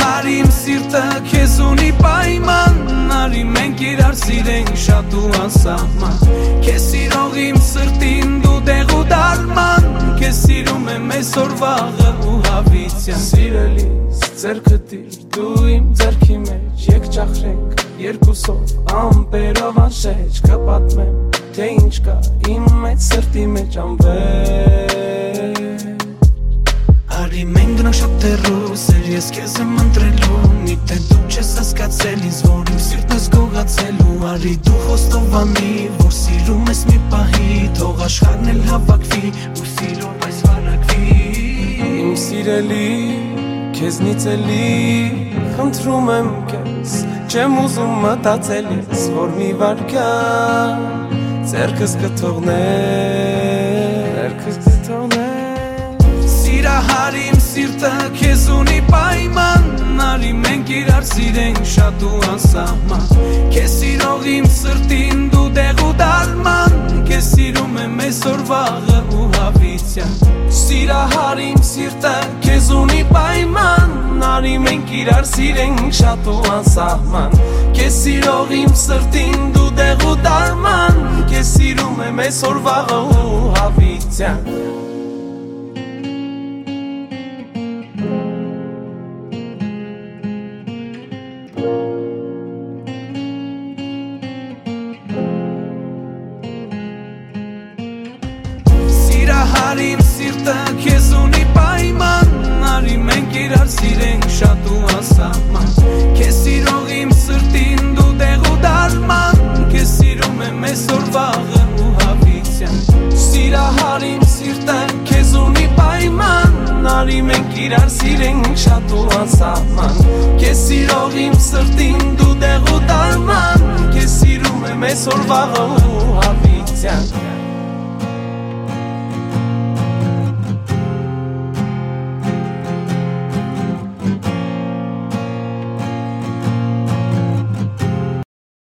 Սիրահարիմ սիրտը քեզ ունի պայման Արի մենք իրար սիրենք շատ ու անսահման Քեզ սիրող իմ սրտին դու դեղ ու դարման Քեզ սիրում եմ այսօր վաղը ու հավիտյան Սիրելիս ձեռքդ իր դու իմ ձեռքի մեջ Եկ ճախրենք երկուսով ամպերով անշեջ Կպատմեմ թե ինչ կա իմ այդ սրտի մեջ անվեր Արի մենք գնանք շատ դեռու Սեր ես քեզ եմ ընտրելու Միթե դու չես հասկացել ինձ որ իմ սիրտն ես գողացելու Արի դու խոստովանի որ սիրում ես մի պահի Թող աշխարհն էլ հավաքվի ու սիրով այս վարակվի Իմ սիրելի քեզնից էլի խնդրում եմ քեզ Չեմ ուզում մտածել ես որ մի վարքան Ձեռքս կթողնեմ Սիրահարիմ սիրտը քեզ ունի պայման Արի մենք իրար սիրենք շատ ու անսահման Քեզ սիրող իմ սրտին դու դեղ ու դարման Քեզ սիրում եմ այսօր վաղը ու հավիտյան Սիրահարիմ սիրտը քեզ ունի պայման Արի մենք իրար սիրենք շատ ու անսահման Քեզ սիրող իմ սրտին դու դեղ ու դարման Քեզ սիրում եմ այսօր վաղը ու հավիտյան Սիրահարիմ սիրտը քեզ ունի պայման Արի մենք իրար սիրենք շատ ու անսահման Քեզ սիրող իմ սրտին դու դեղ ու դարման Քեզ սիրում եմ այսօր վաղը ու հավիտյան Սիրահարիմ սիրտը քեզ ունի պայման Արի մենք իրար սիրենք շատ ու անսահման Քեզ սիրող իմ սրտին դու դեղ ու դարման Քեզ սիրում եմ այսօր վաղը ու հավիտյան